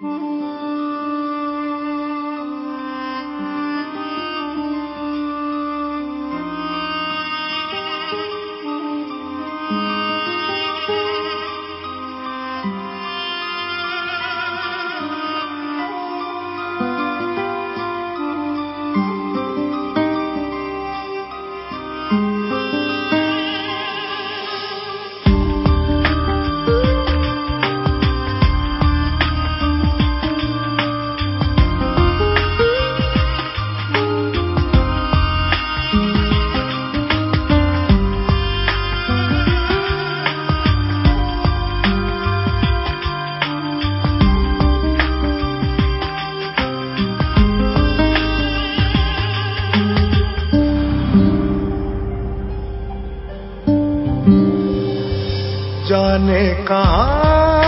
जाने कहाँ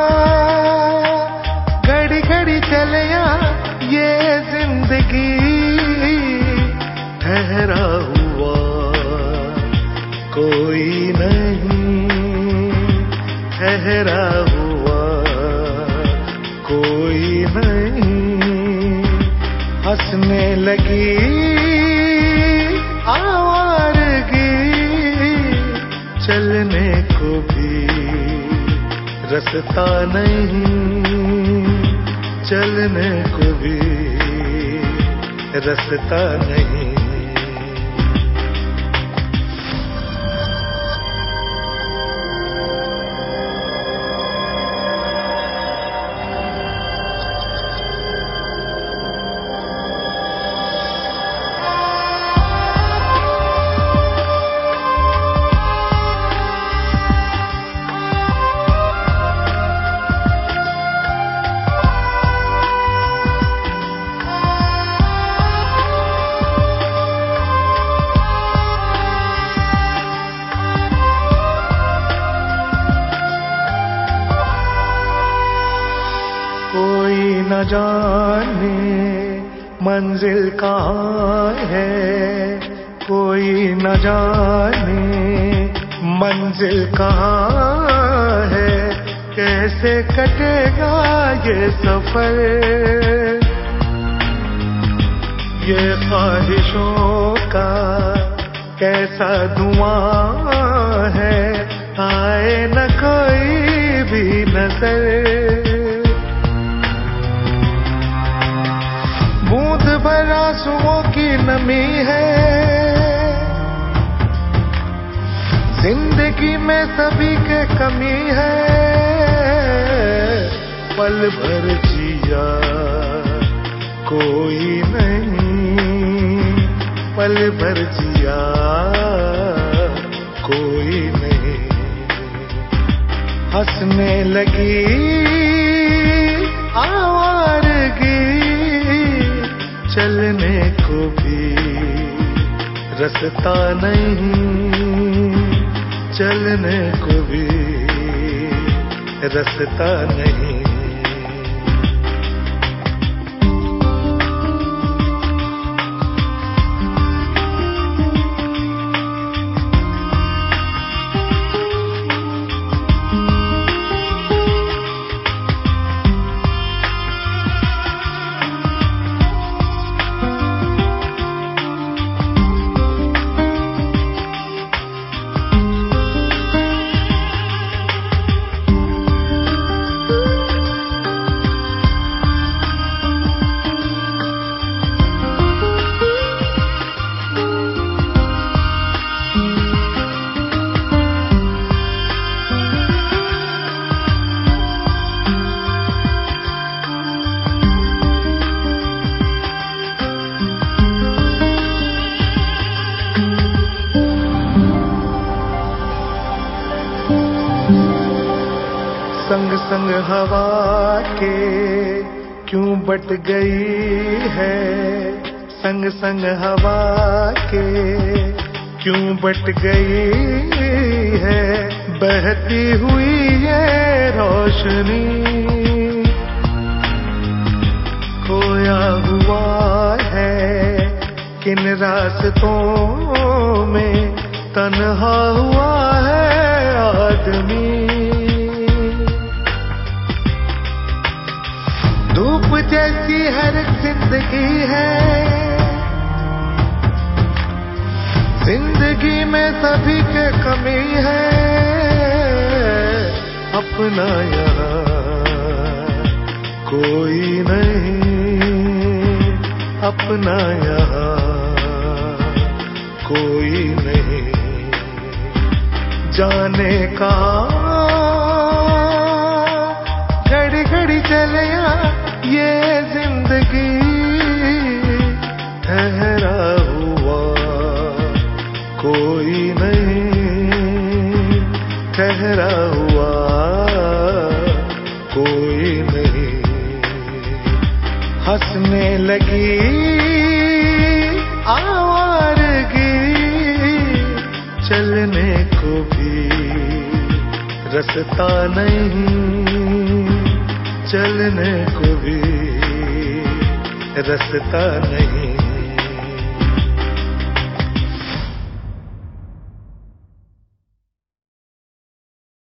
घड़ी घड़ी चलिया ये जिंदगी, ठहरा हुआ कोई नहीं, ठहरा हुआ कोई नहीं। हंसने लगी आवारगी, चलने को भी रास्ता नहीं, चलने को भी रास्ता नहीं। न जाने मंजिल कहाँ है, कोई न जाने मंजिल कहाँ है। कैसे कटेगा ये सफर, ये ख्वाहिशों का कैसा धुआं है। आए न कोई भी नजर, बूंद भर आंसुओं की नमी है। जिंदगी में सभी के कमी है। पल भर जिया कोई नहीं, पल भर जिया कोई नहीं। हंसने लगी आवारगी, चलने को भी रास्ता नहीं, चलने को भी रास्ता नहीं। संग संग हवा के क्यों बट गई है, संग संग हवा के क्यों बट गई है। बहती हुई ये रोशनी, खोया हुआ है किन रास्तों में, तन्हा हुआ है आदमी। धूप जैसी हर जिंदगी है, जिंदगी में सभी के कमी है। अपना यहाँ कोई नहीं, अपना यहाँ कोई नहीं। जाने कहाँ घड़ी घड़ी चलिया ये जिंदगी, ठहरा हुआ कोई नहीं, ठहरा हुआ कोई नहीं। हंसने लगी आवारगी, चलने को भी रास्ता नहीं, चलने को भी रास्ता नहीं।